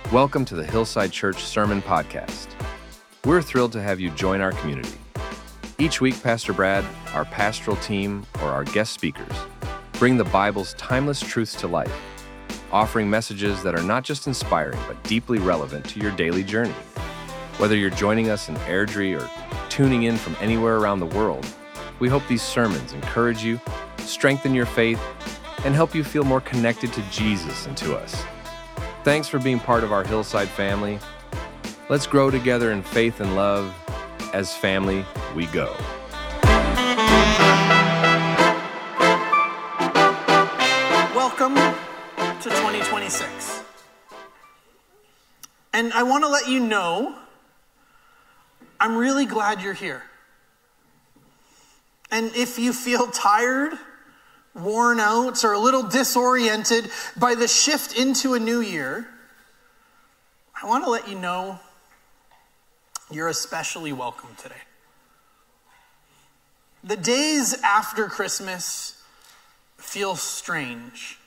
Welcome to the Hillside Church Sermon Podcast. We're thrilled to have you join our community. Each week, Pastor Brad, our pastoral team, or our guest speakers bring the Bible's timeless truths to life, offering messages that are not just inspiring, but deeply relevant to your daily journey. Whether you're joining us in Airdrie or tuning in from anywhere around the world, we hope these sermons encourage you, strengthen your faith, and help you feel more connected to Jesus and to us. Thanks for being part of our Hillside family. Let's grow together in faith and love. As family, we go. Welcome to 2026. And I want to let you know, I'm really glad you're here. And if you feel tired, worn out, or a little disoriented by the shift into a new year, I want to let you know you're especially welcome today. The days after Christmas feel strange.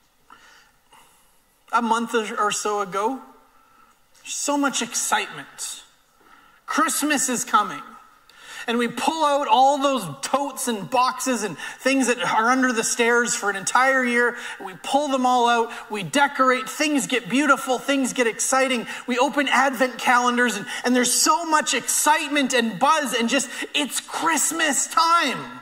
A month or so ago, so much excitement. Christmas is coming. And we pull out all those totes and boxes and things that are under the stairs for an entire year. We pull them all out. We decorate. Things get beautiful. Things get exciting. We open advent calendars and there's so much excitement and buzz and just, it's Christmas time.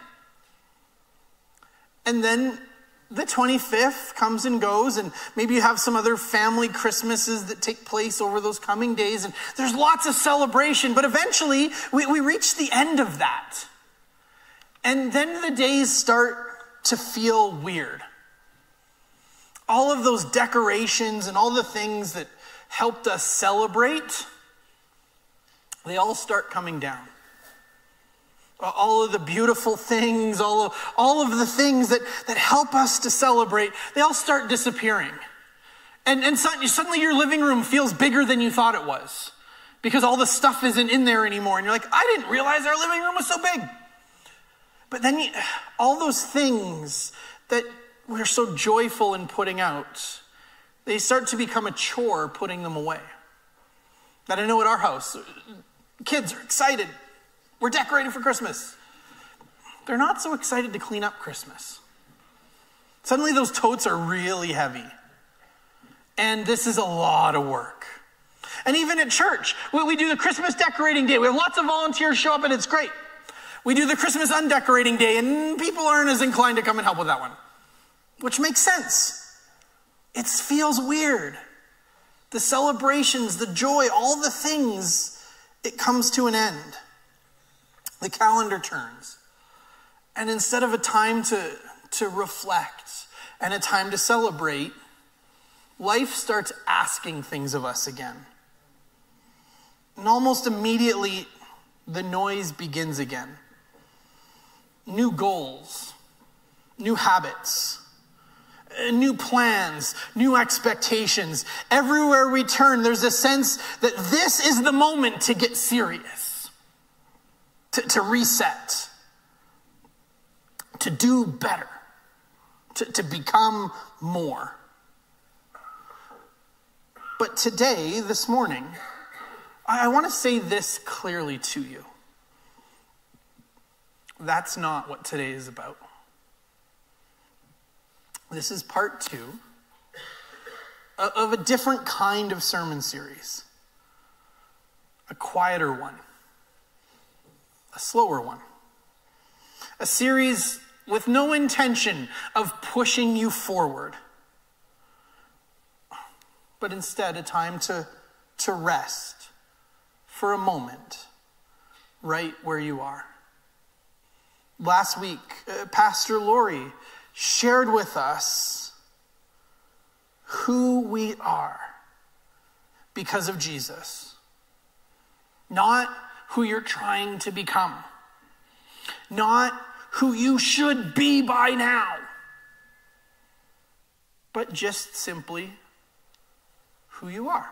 And then the 25th comes and goes, and maybe you have some other family Christmases that take place over those coming days, and there's lots of celebration, but eventually we reach the end of that. And then the days start to feel weird. All of those decorations and all the things that helped us celebrate, they all start coming down. All of the beautiful things, all of the things that help us to celebrate, they all start disappearing. And suddenly your living room feels bigger than you thought it was because all the stuff isn't in there anymore. And you're like, I didn't realize our living room was so big. But then all those things that we're so joyful in putting out, they start to become a chore putting them away. That I know at our house, kids are excited. We're decorating for Christmas. They're not so excited to clean up Christmas. Suddenly those totes are really heavy. And this is a lot of work. And even at church, we do the Christmas decorating day. We have lots of volunteers show up and it's great. We do the Christmas undecorating day and people aren't as inclined to come and help with that one. Which makes sense. It feels weird. The celebrations, the joy, all the things, it comes to an end. The calendar turns. And instead of a time to reflect and a time to celebrate, life starts asking things of us again. And almost immediately, the noise begins again. New goals, new habits, new plans, new expectations. Everywhere we turn, there's a sense that this is the moment to get serious. To reset, to do better, to become more. But today, this morning, I want to say this clearly to you. That's not what today is about. This is part 2 of a different kind of sermon series, a quieter one. A slower one. A series with no intention of pushing you forward, but instead a time to rest for a moment right where you are. Last week, Pastor Lori shared with us who we are because of Jesus. Not who you're trying to become. Not who you should be by now. But just simply who you are.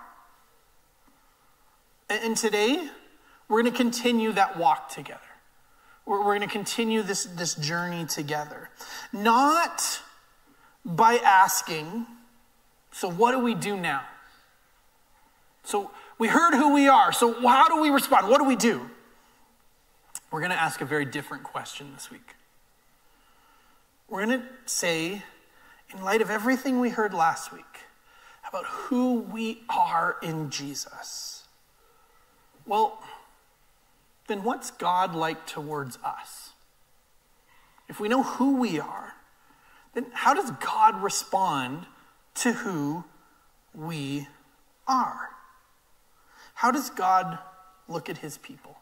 And today, we're going to continue that walk together. We're going to continue this journey together. Not by asking, so what do we do now? So we heard who we are. So how do we respond? What do we do? We're going to ask a very different question this week. We're going to say, in light of everything we heard last week about who we are in Jesus, well, then what's God like towards us? If we know who we are, then how does God respond to who we are? How does God look at his people?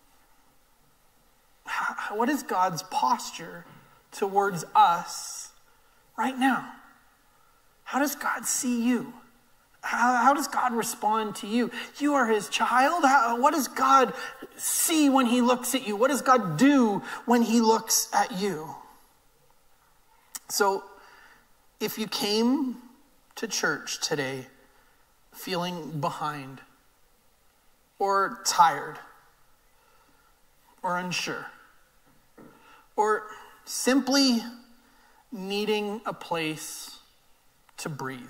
What is God's posture towards us right now? How does God see you? How does God respond to you? You are his child. What does God see when he looks at you? What does God do when he looks at you? So, if you came to church today feeling behind, or tired, or unsure, or simply needing a place to breathe,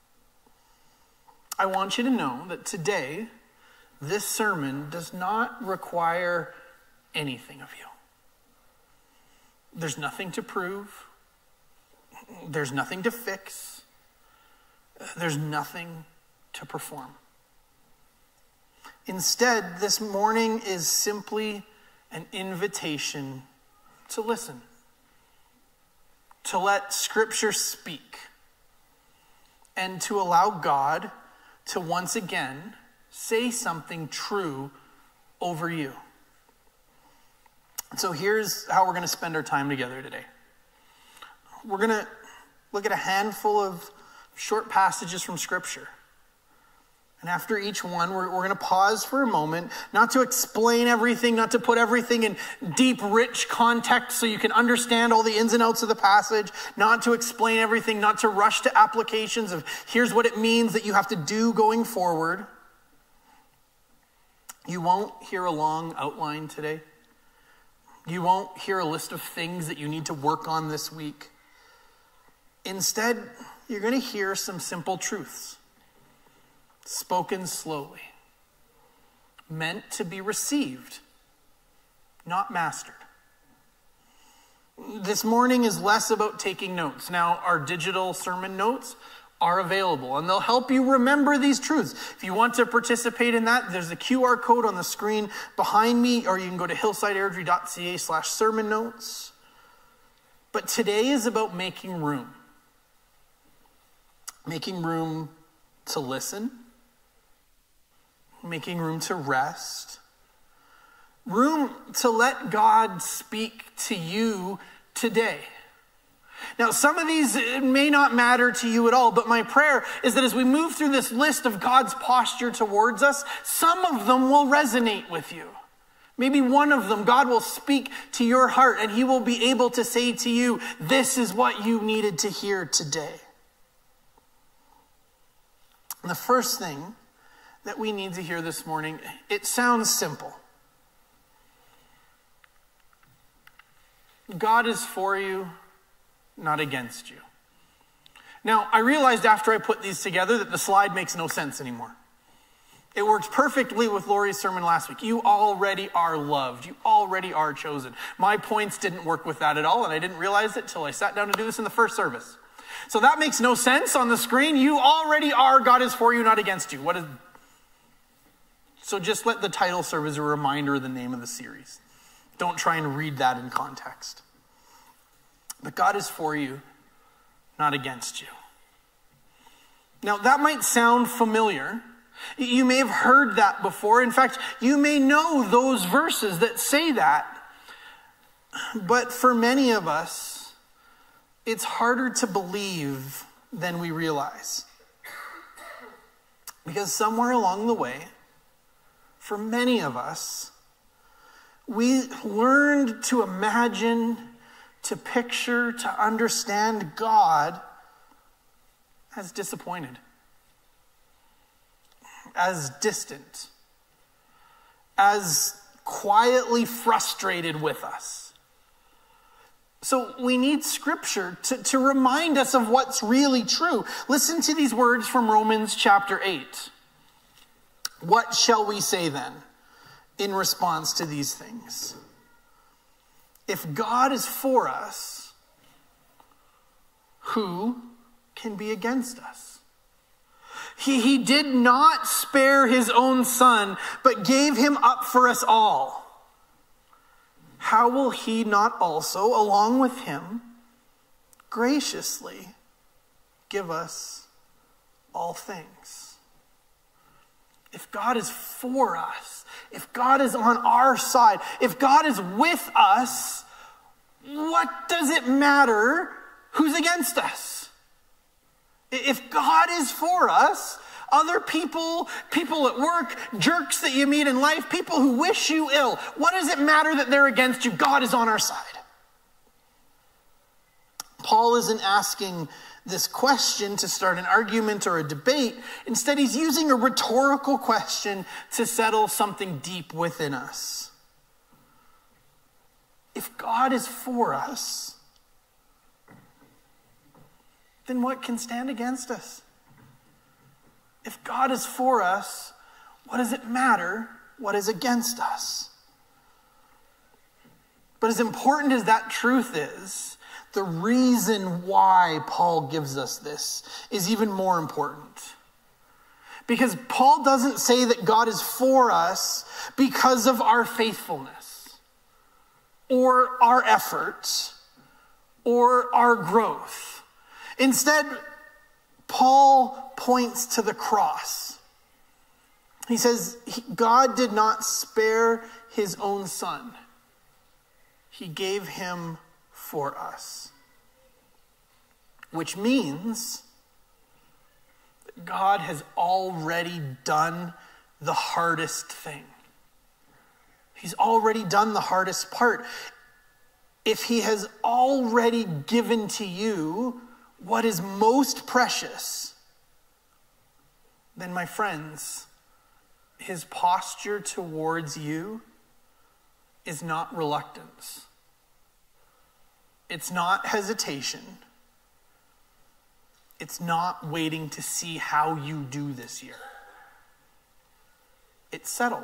I want you to know that today, this sermon does not require anything of you. There's nothing to prove. There's nothing to fix. There's nothing to perform. Instead, this morning is simply an invitation to listen, to let Scripture speak, and to allow God to once again say something true over you. So here's how we're going to spend our time together today. We're going to look at a handful of short passages from Scripture. And after each one, we're going to pause for a moment, not to explain everything, not to put everything in deep, rich context so you can understand all the ins and outs of the passage, not to explain everything, not to rush to applications of here's what it means that you have to do going forward. You won't hear a long outline today. You won't hear a list of things that you need to work on this week. Instead, you're going to hear some simple truths, spoken slowly, meant to be received, not mastered. This morning is less about taking notes. Now, our digital sermon notes are available, and they'll help you remember these truths. If you want to participate in that, there's a QR code on the screen behind me, or you can go to hillsideairdrie.ca/sermon notes. But today is about making room. Making room to listen, making room to rest, room to let God speak to you today. Now, some of these may not matter to you at all, but my prayer is that as we move through this list of God's posture towards us, some of them will resonate with you. Maybe one of them, God will speak to your heart and he will be able to say to you, this is what you needed to hear today. The first thing that we need to hear this morning, it sounds simple. God is for you, not against you. Now, I realized after I put these together that the slide makes no sense anymore. It worked perfectly with Lori's sermon last week. You already are loved. You already are chosen. My points didn't work with that at all, and I didn't realize it till I sat down to do this in the first service. So that makes no sense on the screen. You already are. God is for you, not against you. So just let the title serve as a reminder of the name of the series. Don't try and read that in context. But God is for you, not against you. Now, that might sound familiar. You may have heard that before. In fact, you may know those verses that say that. But for many of us, it's harder to believe than we realize. Because somewhere along the way, for many of us, we learned to imagine, to picture, to understand God as disappointed, as distant, as quietly frustrated with us. So we need Scripture to remind us of what's really true. Listen to these words from Romans chapter 8. What shall we say then in response to these things? If God is for us, who can be against us? He did not spare his own son, but gave him up for us all. How will he not also, along with him, graciously give us all things? If God is for us, if God is on our side, if God is with us, what does it matter who's against us? If God is for us, other people at work, jerks that you meet in life, people who wish you ill, what does it matter that they're against you? God is on our side. Paul isn't asking this question to start an argument or a debate. Instead, he's using a rhetorical question to settle something deep within us. If God is for us, then what can stand against us? If God is for us, what does it matter what is against us? But as important as that truth is, the reason why Paul gives us this is even more important. Because Paul doesn't say that God is for us because of our faithfulness, or our efforts, or our growth. Instead, Paul points to the cross. He says, God did not spare his own son. He gave him for us. Which means that God has already done the hardest thing. He's already done the hardest part. If he has already given to you what is most precious, then my friends, his posture towards you is not reluctance. It's not hesitation. It's not waiting to see how you do this year. It's settled.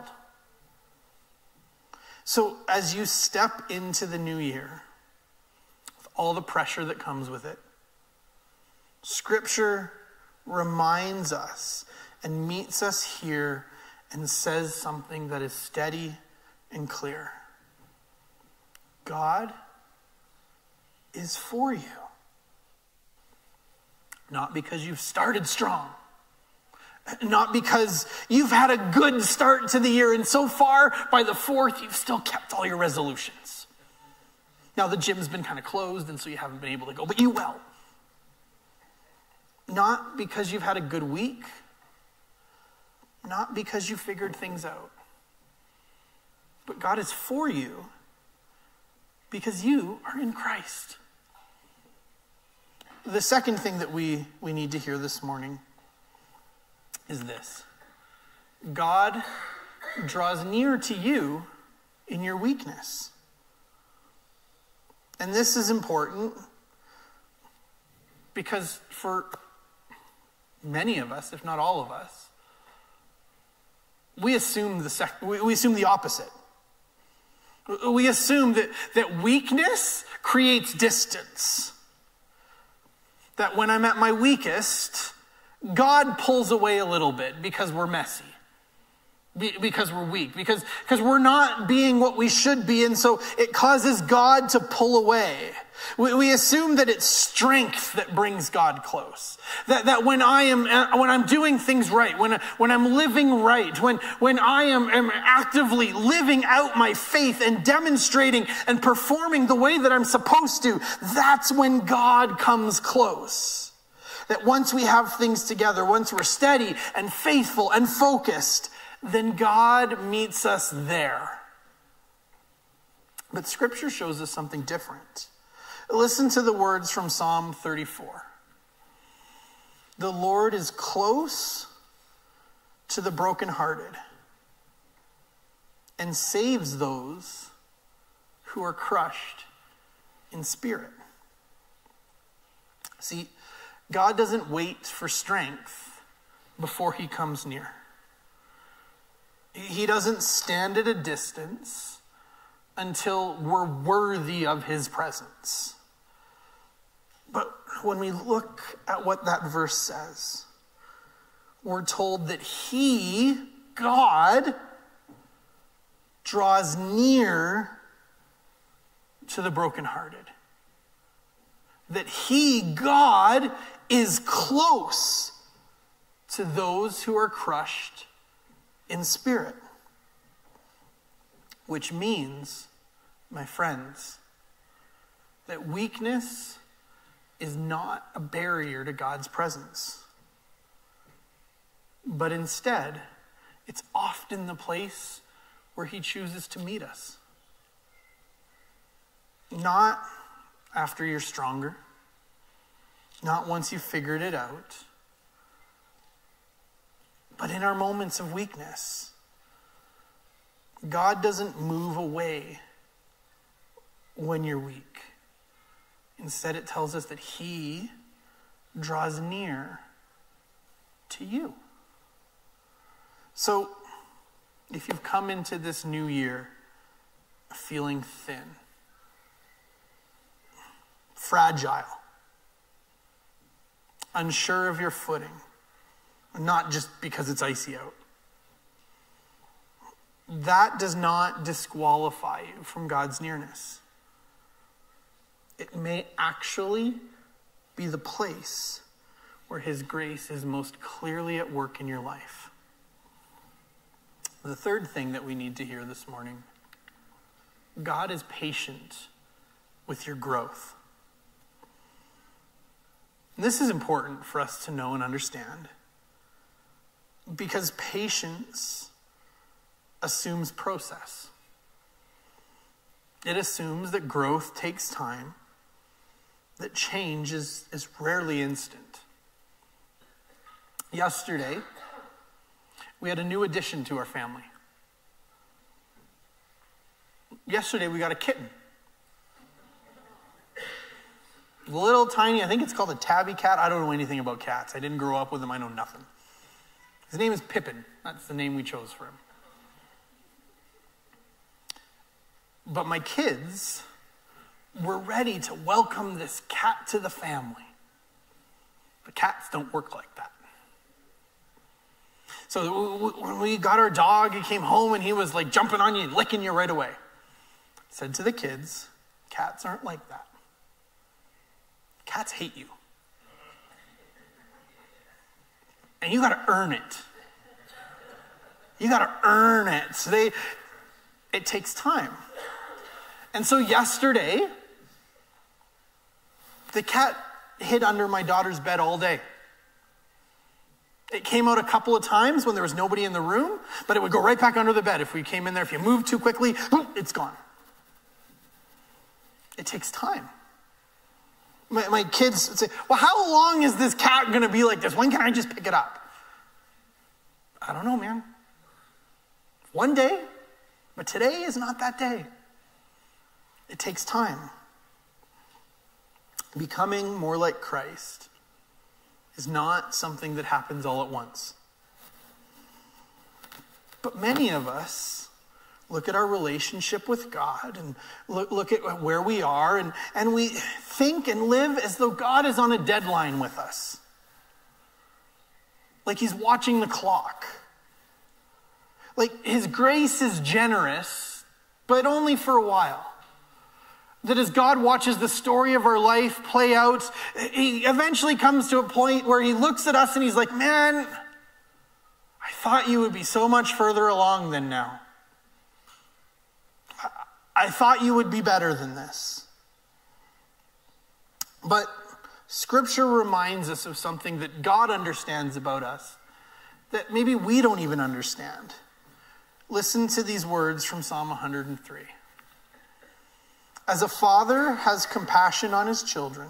So as you step into the new year, with all the pressure that comes with it, Scripture reminds us and meets us here and says something that is steady and clear. God is for you. Not because you've started strong. Not because you've had a good start to the year and so far by the 4th you've still kept all your resolutions. Now the gym's been kind of closed and so you haven't been able to go, but you will. Not because you've had a good week. Not because you figured things out. But God is for you because you are in Christ. The second thing that we need to hear this morning is this. God draws near to you in your weakness. And this is important because for many of us, if not all of us, we assume the opposite. We assume that weakness creates distance. That when I'm at my weakest, God pulls away a little bit because we're messy. Because we're weak. Because we're not being what we should be, and so it causes God to pull away. We assume that it's strength that brings God close. That when I'm doing things right, when I'm living right, when I am actively living out my faith and demonstrating and performing the way that I'm supposed to, that's when God comes close. That once we have things together, once we're steady and faithful and focused, then God meets us there. But Scripture shows us something different. Listen to the words from Psalm 34. The Lord is close to the brokenhearted and saves those who are crushed in spirit. See, God doesn't wait for strength before he comes near. He doesn't stand at a distance until we're worthy of his presence. But when we look at what that verse says, we're told that he, God, draws near to the brokenhearted. That he, God, is close to those who are crushed in spirit. Which means, my friends, that weakness is not a barrier to God's presence. But instead, it's often the place where he chooses to meet us. Not after you're stronger, not once you've figured it out, but in our moments of weakness. God doesn't move away when you're weak. Instead, it tells us that he draws near to you. So, if you've come into this new year feeling thin, fragile, unsure of your footing, not just because it's icy out, that does not disqualify you from God's nearness. It may actually be the place where his grace is most clearly at work in your life. The third thing that we need to hear this morning: God is patient with your growth. And this is important for us to know and understand, because patience assumes process. It assumes that growth takes time, that change is rarely instant. Yesterday, we had a new addition to our family. Yesterday, we got a kitten. Little tiny, I think it's called a tabby cat. I don't know anything about cats. I didn't grow up with him. I know nothing. His name is Pippin. That's the name we chose for him. But my kids were ready to welcome this cat to the family. But cats don't work like that. So when we got our dog, he came home and he was like jumping on you and licking you right away. I said to the kids, cats aren't like that. Cats hate you. And you got to earn it. You got to earn it. So it takes time. And so yesterday, the cat hid under my daughter's bed all day. It came out a couple of times when there was nobody in the room, but it would go right back under the bed if we came in there. If you moved too quickly, it's gone. It takes time. My kids would say, well, how long is this cat going to be like this? When can I just pick it up? I don't know, man. One day, but today is not that day. It takes time. Becoming more like Christ is not something that happens all at once. But many of us look at our relationship with God and look at where we are, and we think and live as though God is on a deadline with us. Like he's watching the clock. Like his grace is generous, but only for a while. That as God watches the story of our life play out, he eventually comes to a point where he looks at us and he's like, man, I thought you would be so much further along than now. I thought you would be better than this. But Scripture reminds us of something that God understands about us that maybe we don't even understand. Listen to these words from Psalm 103. As a father has compassion on his children,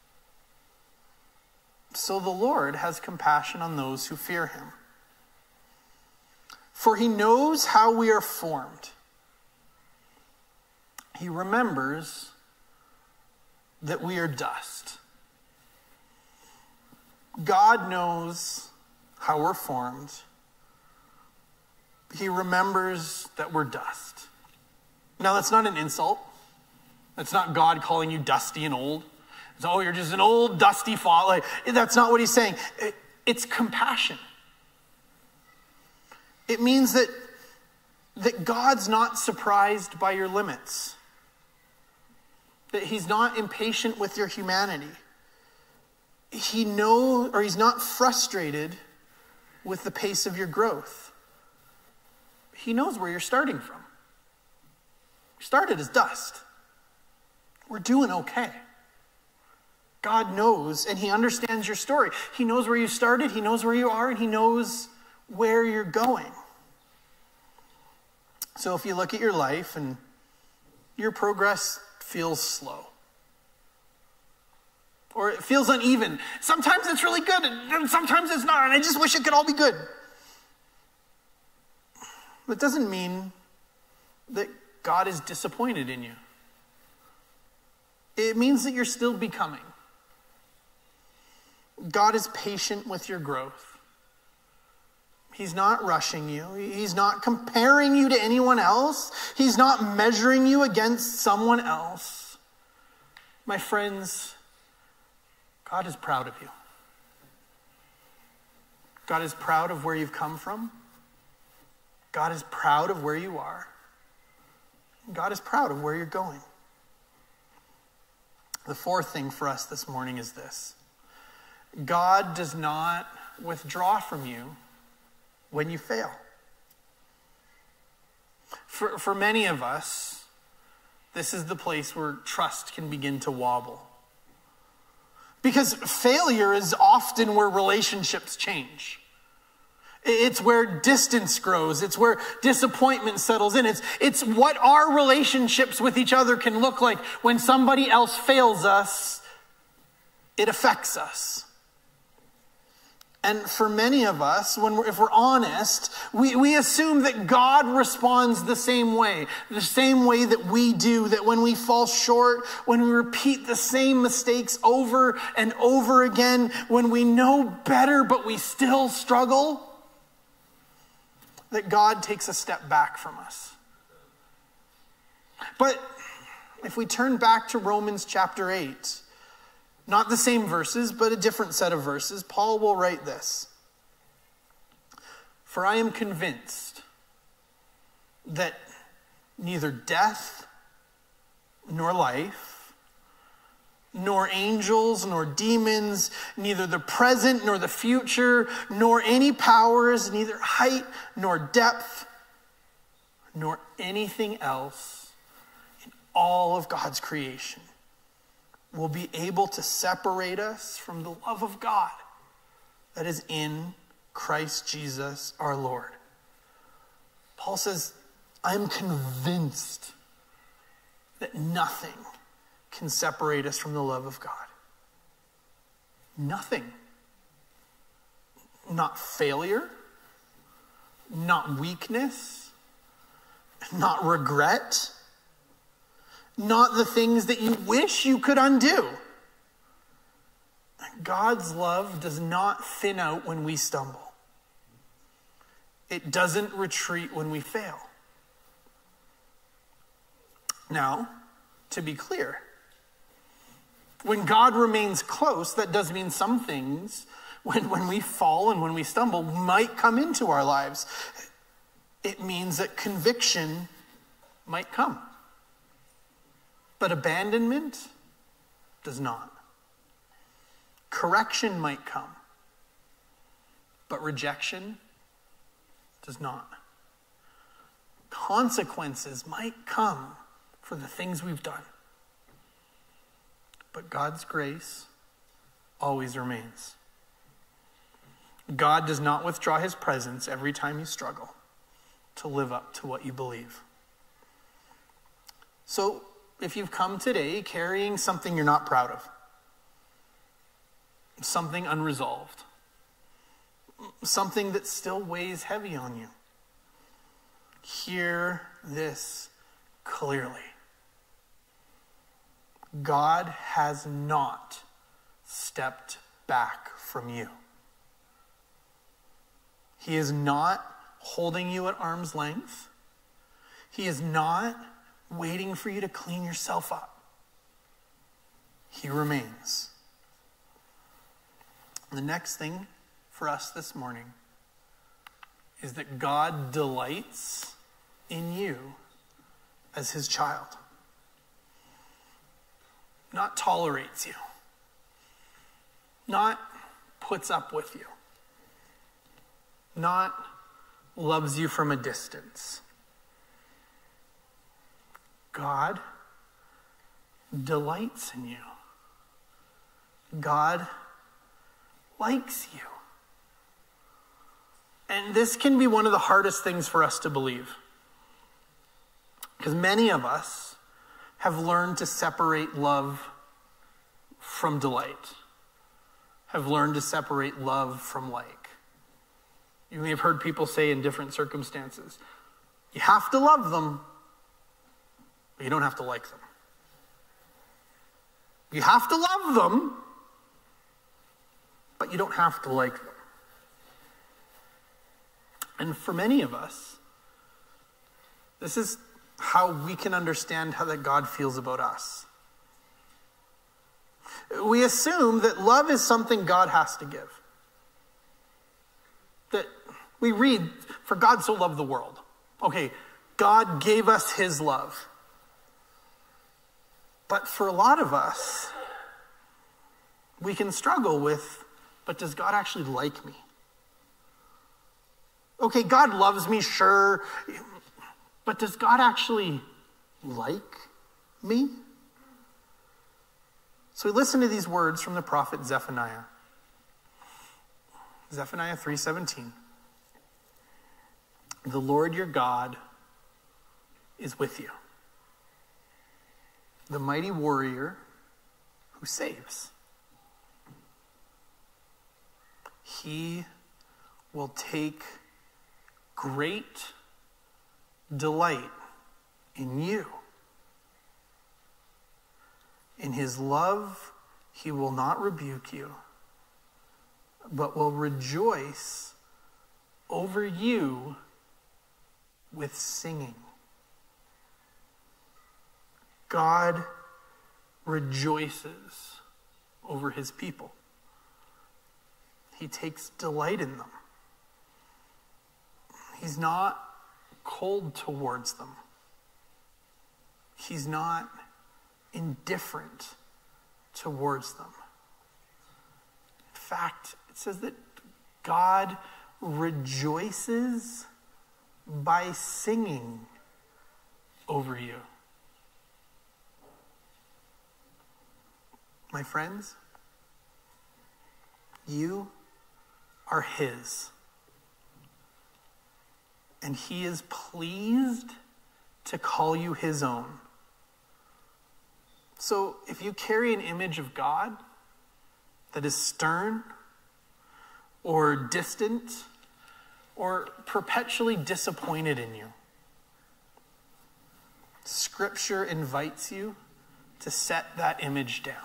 so the Lord has compassion on those who fear him. For he knows how we are formed. He remembers that we are dust. God knows how we're formed He remembers that we're dust. Now, that's not an insult. That's not God calling you dusty and old. It's, oh, you're just an old, dusty fall. Like, that's not what he's saying. It's compassion. It means that God's not surprised by your limits. That he's not impatient with your humanity. He's not frustrated with the pace of your growth. He knows where you're starting from. You started as dust. We're doing okay. God knows, and he understands your story. He knows where you started, he knows where you are, and he knows where you're going. So if you look at your life and your progress feels slow, or it feels uneven, sometimes it's really good, and sometimes it's not, and I just wish it could all be good. That doesn't mean that God is disappointed in you. It means that you're still becoming. God is patient with your growth. He's not rushing you. He's not comparing you to anyone else. He's not measuring you against someone else. My friends, God is proud of you. God is proud of where you've come from. God is proud of where you are. God is proud of where you're going. The fourth thing for us this morning is this. God does not withdraw from you when you fail. For many of us, this is the place where trust can begin to wobble. Because failure is often where relationships change. It's where distance grows. It's where disappointment settles in. It's what our relationships with each other can look like when somebody else fails us. It affects us. And for many of us, if we're honest, we assume that God responds the same way that we do, that when we fall short, when we repeat the same mistakes over and over again, when we know better but we still struggle, that God takes a step back from us. But if we turn back to Romans chapter 8, not the same verses, but a different set of verses, Paul will write this. For I am convinced that neither death nor life, nor angels, nor demons, neither the present nor the future, nor any powers, neither height nor depth, nor anything else in all of God's creation will be able to separate us from the love of God that is in Christ Jesus our Lord. Paul says, I'm convinced that nothing can separate us from the love of God. Nothing. Not failure, not weakness, not regret, not the things that you wish you could undo. God's love does not thin out when we stumble. It doesn't retreat when we fail. Now, to be clear, when God remains close, that does mean some things, when we fall and when we stumble, might come into our lives. It means that conviction might come. But abandonment does not. Correction might come, but rejection does not. Consequences might come for the things we've done, but God's grace always remains. God does not withdraw his presence every time you struggle to live up to what you believe. So, if you've come today carrying something you're not proud of, something unresolved, something that still weighs heavy on you, hear this clearly. God has not stepped back from you. He is not holding you at arm's length. He is not waiting for you to clean yourself up. He remains. The next thing for us this morning is that God delights in you as his child. Not tolerates you. Not puts up with you. Not loves you from a distance. God delights in you. God likes you. And this can be one of the hardest things for us to believe. Because many of us have learned to separate love from delight. Have learned to separate love from like. You may have heard people say in different circumstances, you have to love them, but you don't have to like them. You have to love them, but you don't have to like them. And for many of us, this is how we can understand how that God feels about us. We assume that love is something God has to give. That we read, for God so loved the world. Okay, God gave us his love. But for a lot of us, we can struggle with, but does God actually like me? Okay, God loves me, sure, but does God actually like me? So we listen to these words from the prophet Zephaniah. Zephaniah 3:17. The Lord your God is with you, the mighty warrior who saves. He will take great delight in you. In his love, he will not rebuke you, but will rejoice over you with singing. God rejoices over his people. He takes delight in them. He's not cold towards them. He's not indifferent towards them. In fact, it says that God rejoices by singing over you. My friends, you are his. And he is pleased to call you his own. So if you carry an image of God that is stern or distant or perpetually disappointed in you, Scripture invites you to set that image down.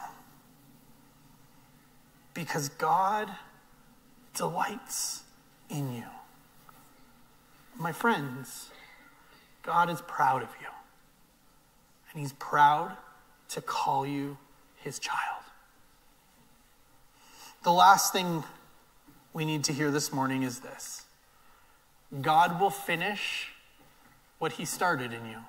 Because God delights in you. My friends, God is proud of you. And he's proud to call you his child. The last thing we need to hear this morning is this. God will finish what he started in you.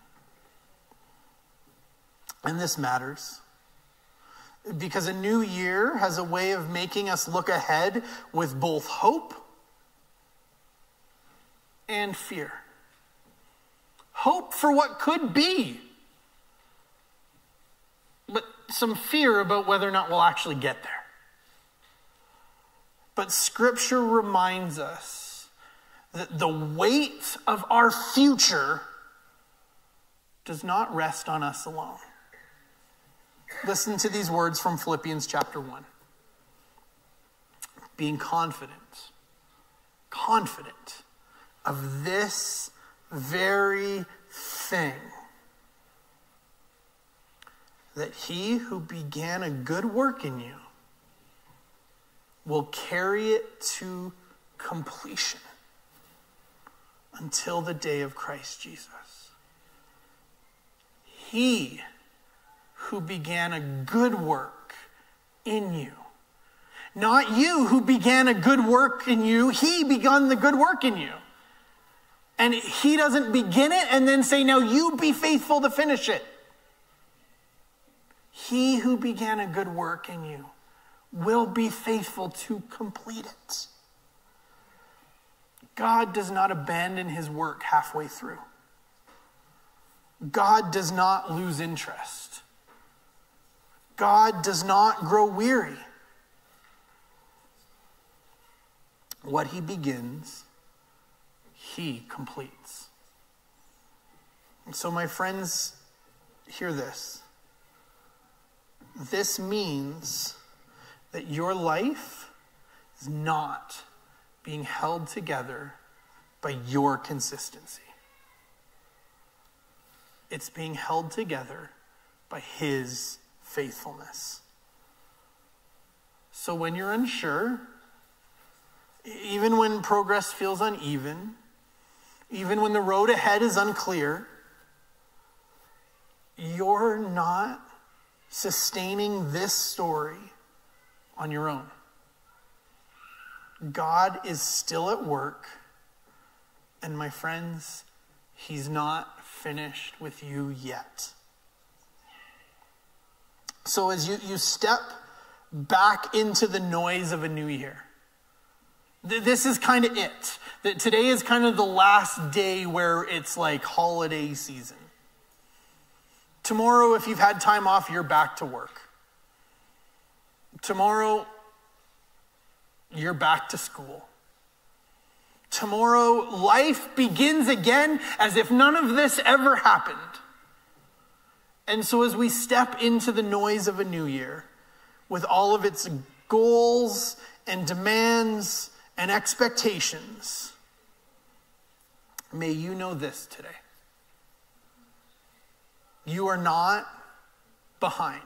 And this matters because a new year has a way of making us look ahead with both hope and fear. Hope for what could be, but some fear about whether or not we'll actually get there. But Scripture reminds us that the weight of our future does not rest on us alone. Listen to these words from Philippians chapter 1. Being confident of this very thing, that he who began a good work in you will carry it to completion until the day of Christ Jesus. He who began a good work in you. Not you who began a good work in you. He begun the good work in you. And he doesn't begin it and then say, now you be faithful to finish it. He who began a good work in you will be faithful to complete it. God does not abandon his work halfway through. God does not lose interest. God does not grow weary. What he begins, he completes. And so, my friends, hear this. This means that your life is not being held together by your consistency. It's being held together by his faithfulness. So when you're unsure, even when progress feels uneven, even when the road ahead is unclear, you're not sustaining this story on your own. God is still at work, and my friends, he's not finished with you yet. So as you step back into the noise of a new year, this is kind of it. That today is kind of the last day where it's like holiday season. Tomorrow, if you've had time off, you're back to work. Tomorrow, you're back to school. Tomorrow, life begins again as if none of this ever happened. And so as we step into the noise of a new year, with all of its goals and demands and expectations, may you know this today. You are not behind.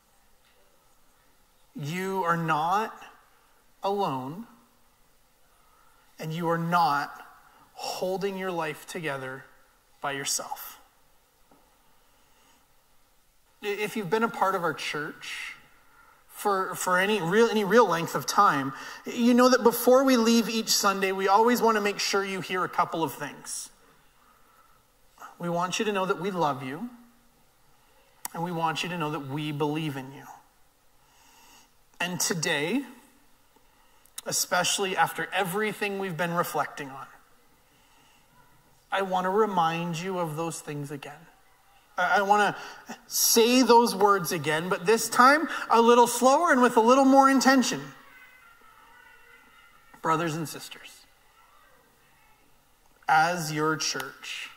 You are not alone. And you are not holding your life together by yourself. If you've been a part of our church for any real length of time, you know that before we leave each Sunday, we always want to make sure you hear a couple of things. We want you to know that we love you, and we want you to know that we believe in you. And today, especially after everything we've been reflecting on, I want to remind you of those things again. I want to say those words again, but this time a little slower and with a little more intention. Brothers and sisters, as your church,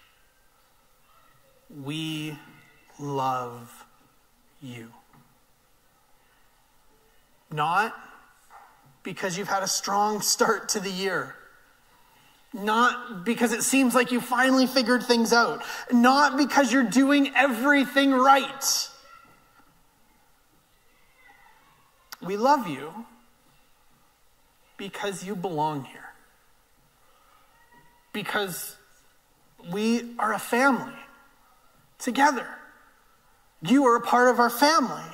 we love you. Not because you've had a strong start to the year. Not because it seems like you finally figured things out. Not because you're doing everything right. We love you because you belong here. Because we are a family together. You are a part of our family.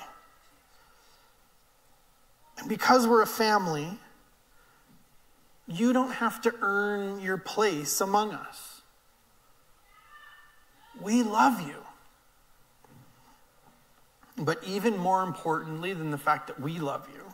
And because we're a family, you don't have to earn your place among us. We love you. But even more importantly than the fact that we love you,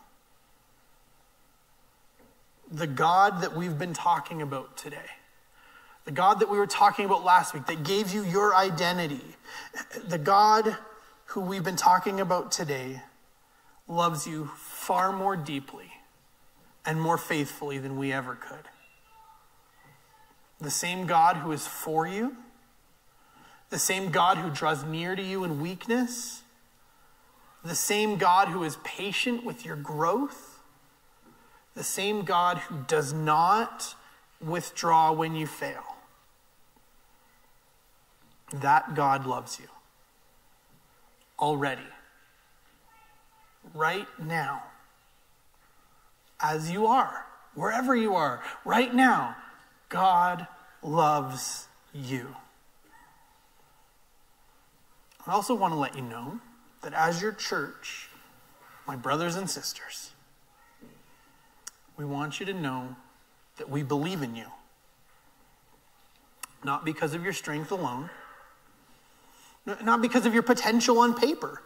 the God that we've been talking about today, the God that we were talking about last week, that gave you your identity, the God who we've been talking about today, loves you far more deeply and more faithfully than we ever could. The same God who is for you, the same God who draws near to you in weakness, the same God who is patient with your growth, the same God who does not withdraw when you fail. That God loves you already, right now. As you are, wherever you are, right now, God loves you. I also want to let you know that as your church, my brothers and sisters, we want you to know that we believe in you. Not because of your strength alone, not because of your potential on paper,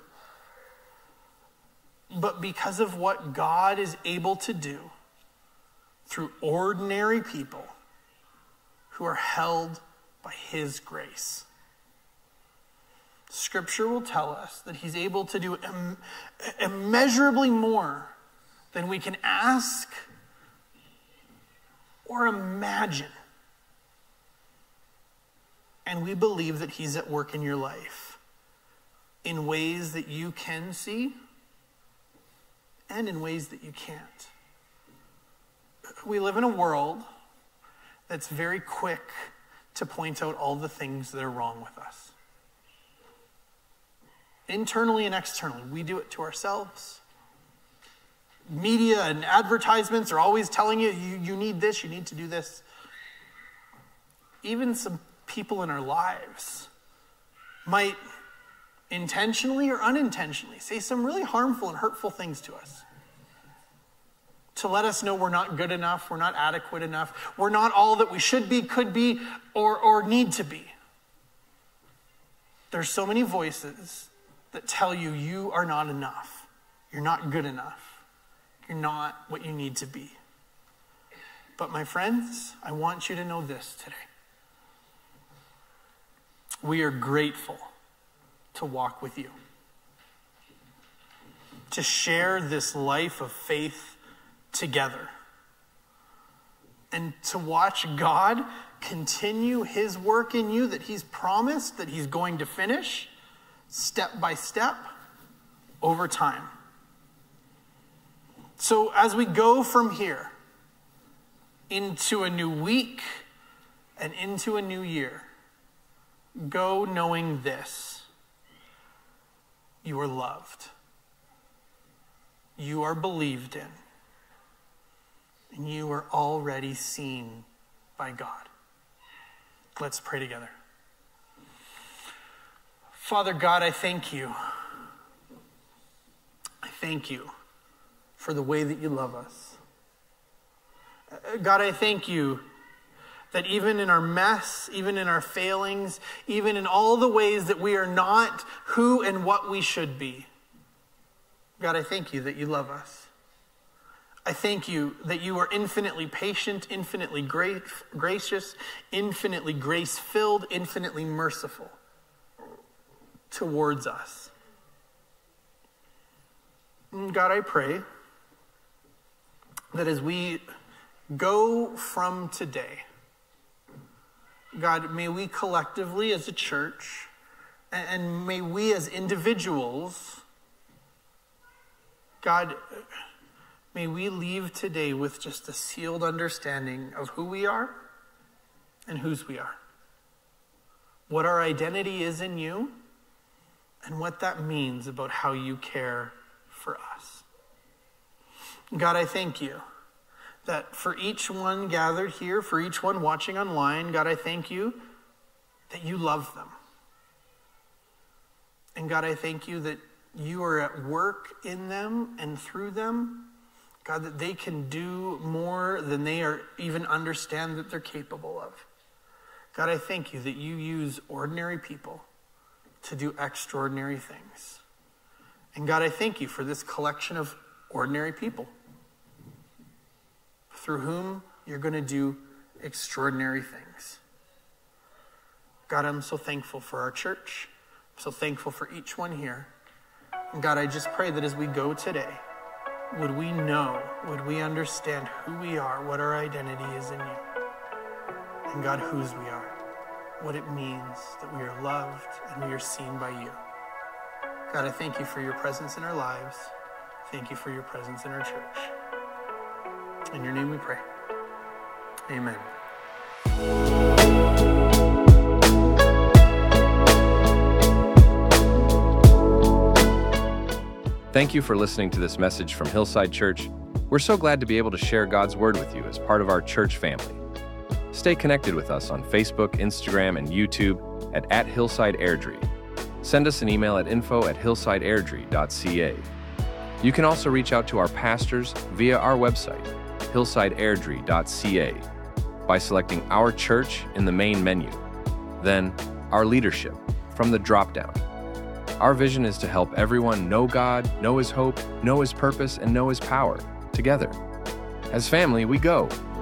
but because of what God is able to do through ordinary people who are held by his grace. Scripture will tell us that he's able to do immeasurably more than we can ask or imagine. And we believe that he's at work in your life in ways that you can see and in ways that you can't. We live in a world that's very quick to point out all the things that are wrong with us. Internally and externally, we do it to ourselves. Media and advertisements are always telling you, you need this, you need to do this. Even some people in our lives might intentionally or unintentionally say some really harmful and hurtful things to us to let us know we're not good enough, we're not adequate enough, we're not all that we should be, could be, or need to be. There's so many voices that tell you you are not enough, you're not good enough, you're not what you need to be. But my friends, I want you to know this today. We are grateful to walk with you, to share this life of faith together, and to watch God continue his work in you that he's promised that he's going to finish step by step over time. So as we go from here into a new week and into a new year, go knowing this: you are loved, you are believed in, and you are already seen by God. Let's pray together. Father God, I thank you. I thank you for the way that you love us. God, I thank you that even in our mess, even in our failings, even in all the ways that we are not who and what we should be, God, I thank you that you love us. I thank you that you are infinitely patient, infinitely gracious, infinitely grace-filled, infinitely merciful towards us. And God, I pray that as we go from today, God, may we collectively as a church, and may we as individuals, God, may we leave today with just a sealed understanding of who we are and whose we are. What our identity is in you, and what that means about how you care for us. God, I thank you that for each one gathered here, for each one watching online, God, I thank you that you love them. And God, I thank you that you are at work in them and through them. God, that they can do more than they are even understand that they're capable of. God, I thank you that you use ordinary people to do extraordinary things. And God, I thank you for this collection of ordinary people through whom you're going to do extraordinary things. God, I'm so thankful for our church. I'm so thankful for each one here. And God, I just pray that as we go today, would we know, would we understand who we are, what our identity is in you, and God, whose we are, what it means that we are loved and we are seen by you. God, I thank you for your presence in our lives. Thank you for your presence in our church. In your name we pray. Amen. Thank you for listening to this message from Hillside Church. We're so glad to be able to share God's Word with you as part of our church family. Stay connected with us on Facebook, Instagram, and YouTube at Hillside Airdrie. Send us an email at info@hillsideairdrie.ca. You can also reach out to our pastors via our website, hillsideairdrie.ca, by selecting Our Church in the main menu. Then, Our Leadership from the drop-down. Our vision is to help everyone know God, know His hope, know His purpose, and know His power together. As family, we go